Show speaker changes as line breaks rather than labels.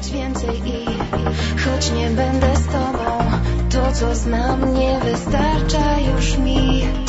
być więcej i choć nie będę z tobą, to co znam nie wystarcza już mi.